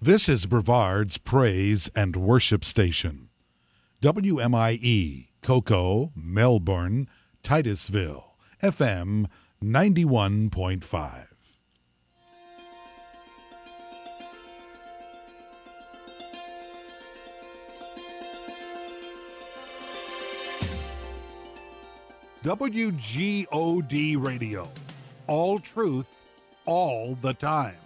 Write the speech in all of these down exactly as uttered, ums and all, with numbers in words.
This is Brevard's Praise and Worship Station. W M I E, Cocoa, Melbourne, Titusville, F M ninety-one point five. W G O D Radio. All truth, all the time.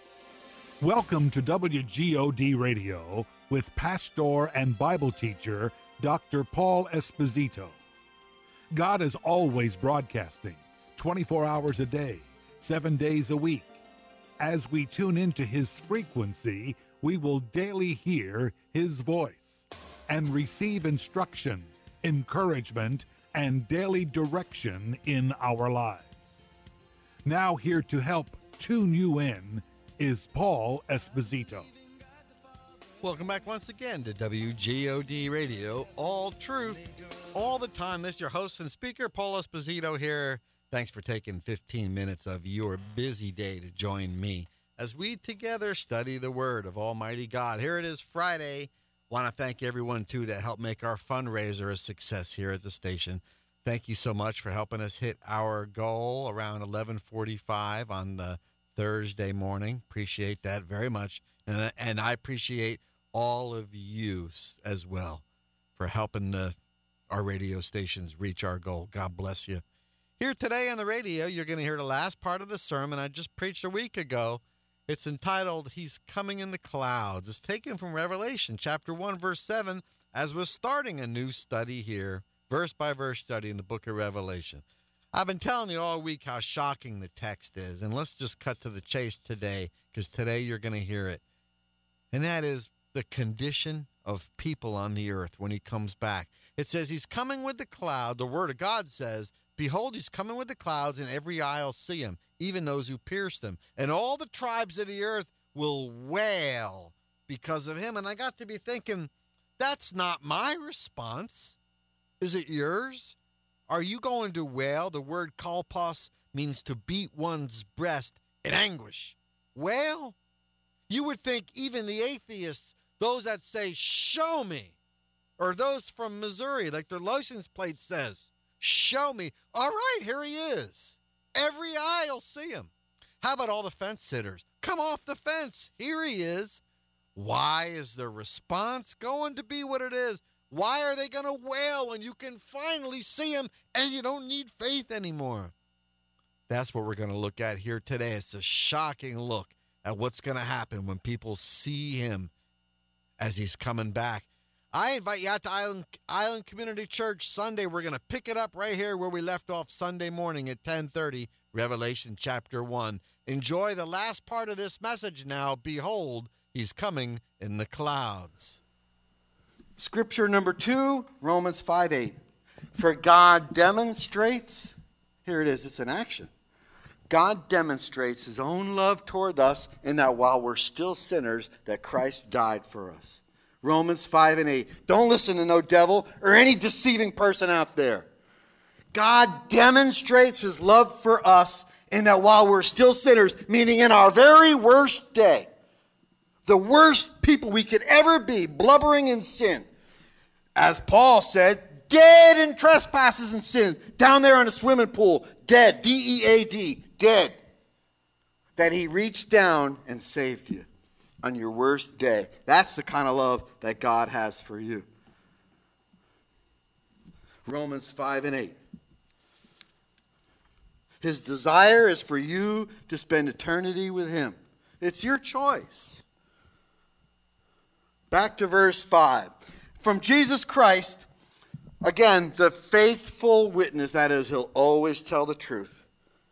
Welcome to W G O D Radio with pastor and Bible teacher Doctor Paul Esposito. God is always broadcasting, twenty-four hours a day, seven days a week. As we tune into His frequency, we will daily hear His voice and receive instruction, encouragement, and daily direction in our lives. Now here to help tune you in is Paul Esposito. Welcome back once again to W G O D Radio, all truth, all the time. This is your host and speaker, Paul Esposito here. Thanks for taking fifteen minutes of your busy day to join me as we together study the Word of Almighty God. Here it is Friday. Want to thank everyone, too, that helped make our fundraiser a success here at the station. Thank you so much for helping us hit our goal around eleven forty-five on the Thursday morning. Appreciate that very much. And, and I appreciate all of you as well for helping the, our radio stations reach our goal. God bless you. Here today on the radio, you're going to hear the last part of the sermon I just preached a week ago. It's entitled, He's Coming in the Clouds. It's taken from Revelation chapter one, verse seven, as we're starting a new study here, verse by verse study in the book of Revelation. I've been telling you all week how shocking the text is, and let's just cut to the chase today, because today you're going to hear it. And that is the condition of people on the earth when he comes back. It says he's coming with the cloud. The word of God says, behold, he's coming with the clouds, and every eye will see him, even those who pierced him. And all the tribes of the earth will wail because of him. And I got to be thinking, that's not my response. Is it yours? Are you going to wail? The word kalpos means to beat one's breast in anguish. Wail? You would think even the atheists, those that say, show me, or those from Missouri, like their license plate says, show me. All right, here he is. Every eye will see him. How about all the fence sitters? Come off the fence. Here he is. Why is the response going to be what it is? Why are they going to wail when you can finally see him and you don't need faith anymore? That's what we're going to look at here today. It's a shocking look at what's going to happen when people see him as he's coming back. I invite you out to Island, Island Community Church Sunday. We're going to pick it up right here where we left off Sunday morning at ten thirty, Revelation chapter one. Enjoy the last part of this message now. Behold, he's coming in the clouds. Scripture number two, Romans five eight. For God demonstrates, here it is, it's an action. God demonstrates his own love toward us in that while we're still sinners, that Christ died for us. Romans five and eight. Don't listen to no devil or any deceiving person out there. God demonstrates his love for us in that while we're still sinners, meaning in our very worst day, the worst people we could ever be, blubbering in sin. As Paul said, dead in trespasses and sins, down there in a swimming pool, dead, D E A D, dead. That he reached down and saved you on your worst day. That's the kind of love that God has for you. Romans five and eight. His desire is for you to spend eternity with him. It's your choice. Back to verse five. From Jesus Christ, again, the faithful witness, that is, he'll always tell the truth.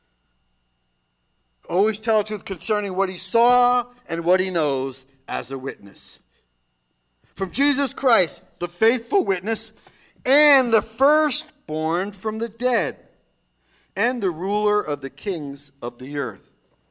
Always tell the truth concerning what he saw and what he knows as a witness. From Jesus Christ, the faithful witness, and the firstborn from the dead, and the ruler of the kings of the earth.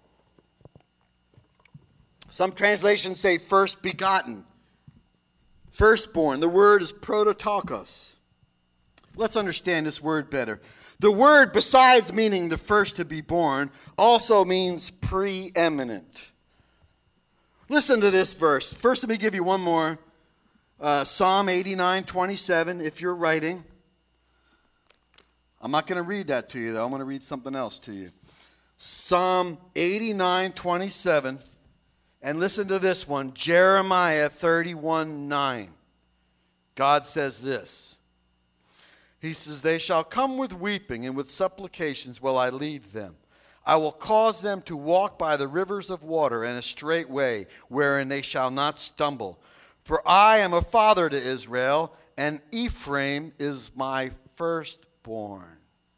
Some translations say first begotten. Firstborn. The word is prototokos. Let's understand this word better. The word, besides meaning the first to be born, also means preeminent. Listen to this verse. First, let me give you one more. Uh, Psalm eighty-nine twenty-seven, if you're writing. I'm not going to read that to you, though. I'm going to read something else to you. Psalm eighty-nine twenty-seven. And listen to this one. Jeremiah thirty-one nine. God says this. He says, they shall come with weeping, and with supplications will I lead them. I will cause them to walk by the rivers of water in a straight way, wherein they shall not stumble. For I am a father to Israel, and Ephraim is my firstborn.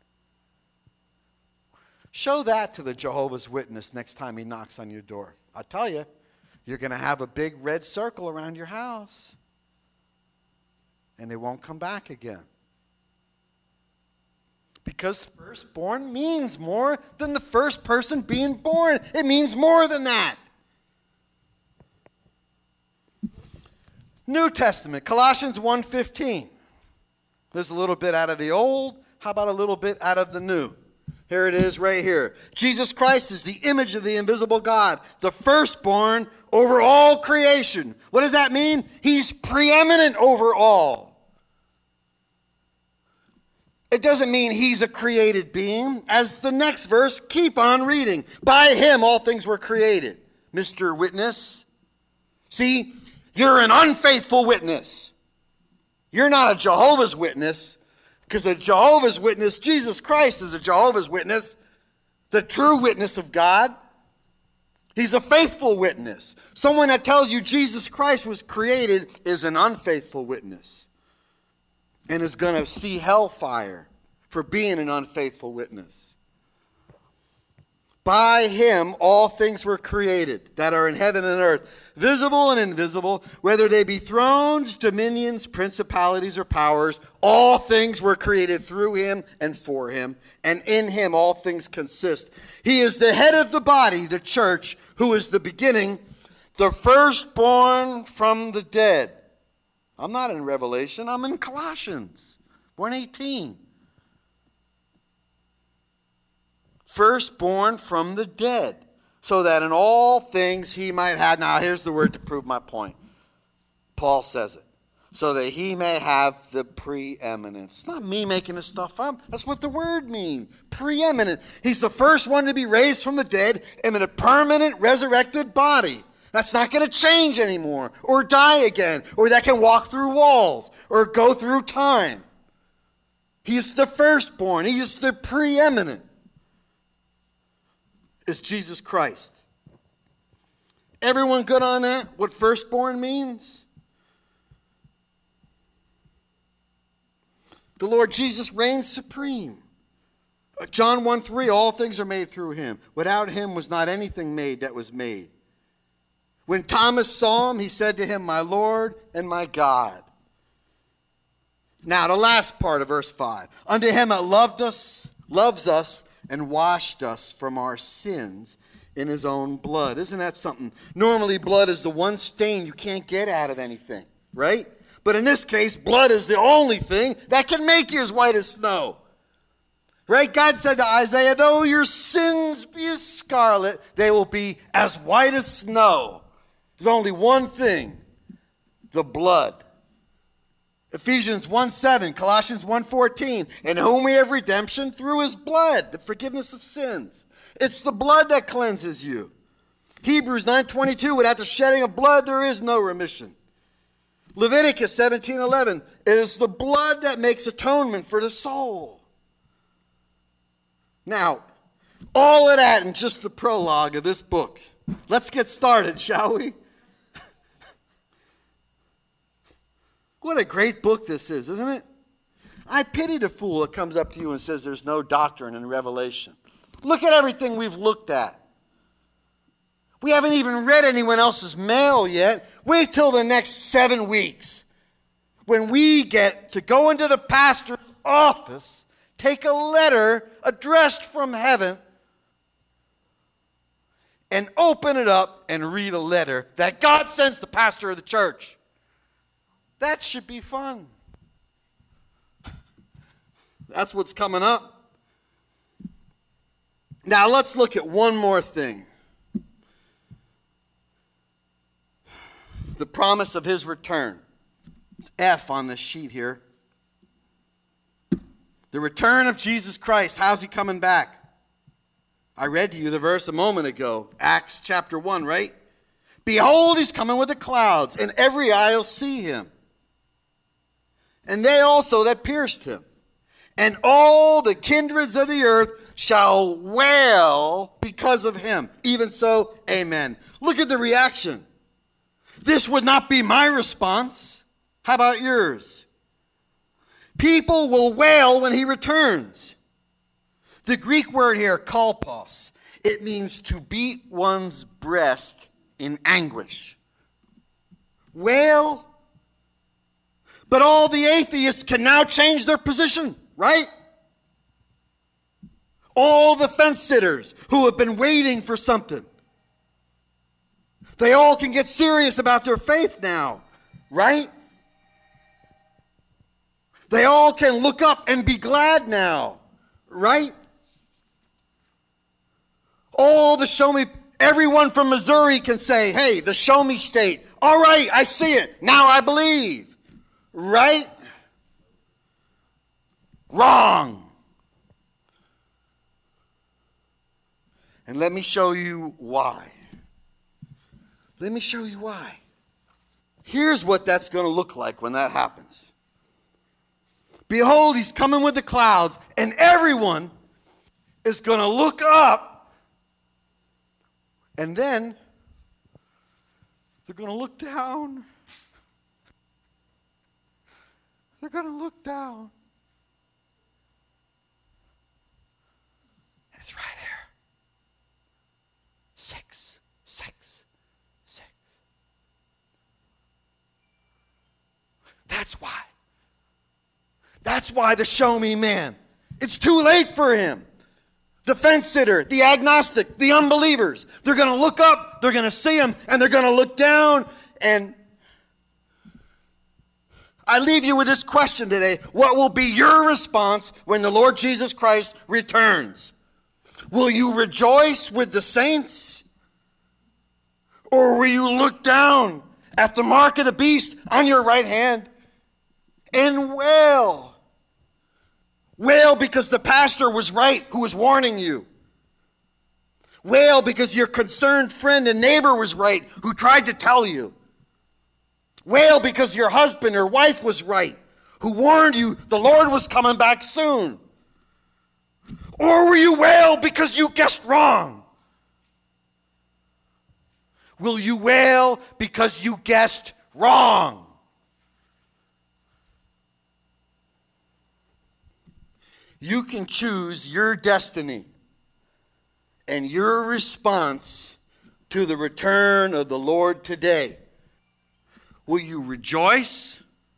Show that to the Jehovah's Witness next time he knocks on your door. I tell you, you're going to have a big red circle around your house, and they won't come back again. Because firstborn means more than the first person being born. It means more than that. New Testament, Colossians one fifteen. There's a little bit out of the old. How about a little bit out of the new? Here it is right here. Jesus Christ is the image of the invisible God, the firstborn over all creation. What does that mean? He's preeminent over all. It doesn't mean he's a created being. As the next verse, keep on reading. By him all things were created. Mister Witness. See, you're an unfaithful witness. You're not a Jehovah's Witness. Because a Jehovah's Witness, Jesus Christ is a Jehovah's Witness. The true witness of God. He's a faithful witness. Someone that tells you Jesus Christ was created is an unfaithful witness. And is going to see hellfire for being an unfaithful witness. By him all things were created that are in heaven and earth, visible and invisible, whether they be thrones, dominions, principalities, or powers. All things were created through him and for him, and in him all things consist. He is the head of the body, the church, who is the beginning, the firstborn from the dead. I'm not in Revelation. I'm in Colossians one eighteen. Firstborn from the dead, so that in all things he might have. Now here's the word to prove my point. Paul says it. So that he may have the preeminence. It's not me making this stuff up. That's what the word means. Preeminent. He's the first one to be raised from the dead in a permanent resurrected body. That's not going to change anymore, or die again, or that can walk through walls, or go through time. He's the firstborn. He is the preeminent. Is Jesus Christ. Everyone good on that? What firstborn means? The Lord Jesus reigns supreme. John one three, all things are made through him. Without him was not anything made that was made. When Thomas saw him, he said to him, my Lord and my God. Now, the last part of verse five. Unto him that loved us, loves us, and washed us from our sins in his own blood. Isn't that something? Normally, blood is the one stain you can't get out of anything, right? But in this case, blood is the only thing that can make you as white as snow. Right? God said to Isaiah, though your sins be as scarlet, they will be as white as snow. There's only one thing, the blood. Ephesians one seven, Colossians one fourteen, in whom we have redemption through his blood, the forgiveness of sins. It's the blood that cleanses you. Hebrews nine twenty-two, without the shedding of blood there is no remission. Leviticus seventeen eleven, it is the blood that makes atonement for the soul. Now, all of that in just the prologue of this book. Let's get started, shall we? What a great book this is, isn't it? I pity the fool that comes up to you and says there's no doctrine in Revelation. Look at everything we've looked at. We haven't even read anyone else's mail yet. Wait till the next seven weeks when we get to go into the pastor's office, take a letter addressed from heaven, and open it up and read a letter that God sends the pastor of the church. That should be fun. That's what's coming up. Now let's look at one more thing. the promise of his return. It's F on this sheet here. The return of Jesus Christ. How's he coming back? I read to you the verse a moment ago. Acts chapter one, right? Behold, he's coming with the clouds, and every eye will see him. And they also that pierced him. And all the kindreds of the earth shall wail because of him. Even so, amen. Look at the reaction. This would not be my response. How about yours? People will wail when he returns. The Greek word here, kalpos, it means to beat one's breast in anguish. Wail. But all the atheists can now change their position, right? All the fence sitters who have been waiting for something. They all can get serious about their faith now, right? They all can look up and be glad now, right? All the show me, everyone from Missouri can say, hey, the show me state. All right, I see it. Now I believe. Right? Wrong. And let me show you why. Let me show you why. Here's what that's going to look like when that happens. Behold, he's coming with the clouds, and everyone is going to look up, and then they're going to look down. They're going to look down. And it's right here. Six, six, six. That's why. That's why the show me man. It's too late for him. The fence sitter, the agnostic, the unbelievers. They're going to look up, they're going to see him, and they're going to look down. And I leave you with this question today. What will be your response when the Lord Jesus Christ returns? Will you rejoice with the saints? Or will you look down at the mark of the beast on your right hand and wail? Wail because the pastor was right who was warning you. Wail because your concerned friend and neighbor was right who tried to tell you. Wail because your husband or wife was right who warned you the Lord was coming back soon. Or will you wail because you guessed wrong? Will you wail because you guessed wrong? You can choose your destiny and your response to the return of the Lord today. Will you rejoice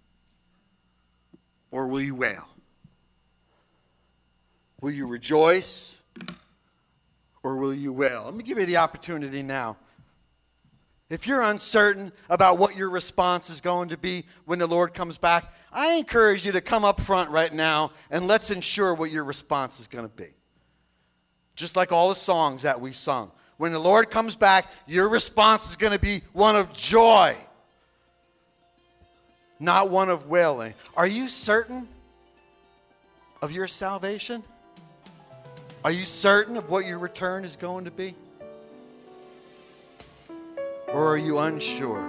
or will you wail? Will you rejoice or will you wail? Let me give you the opportunity now. If you're uncertain about what your response is going to be when the Lord comes back, I encourage you to come up front right now and let's ensure what your response is going to be. Just like all the songs that we sung. When the Lord comes back, your response is going to be one of joy, not one of wailing. Are you certain of your salvation? Are you certain of what your return is going to be? Or are you unsure?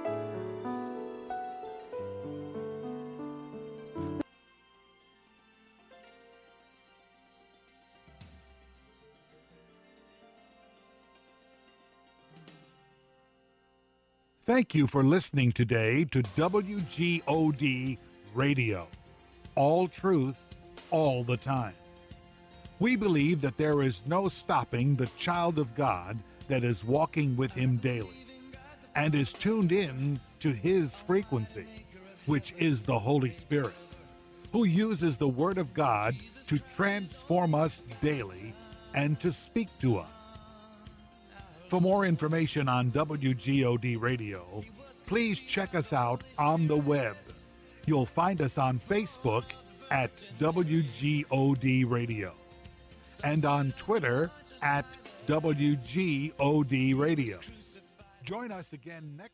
Thank you for listening today to W G O D Radio. All truth, all the time. We believe that there is no stopping the child of God that is walking with him daily and is tuned in to his frequency, which is the Holy Spirit, who uses the Word of God to transform us daily and to speak to us. For more information on W G O D Radio, please check us out on the web. You'll find us on Facebook at W G O D Radio and on Twitter at W G O D Radio. Join us again next